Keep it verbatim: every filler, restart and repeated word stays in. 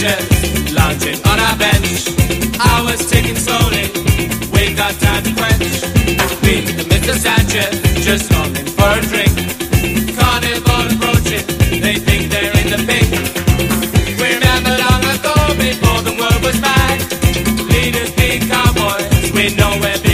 Sanchez, lounging on our bench. Hours ticking slowly, we've got time to quench. Meet the Mister Sanchez, just longing for a drink. Carnival approaching, they think they're in the pink. We remember long ago, before the world was mad, leaders being cowboys, we know we're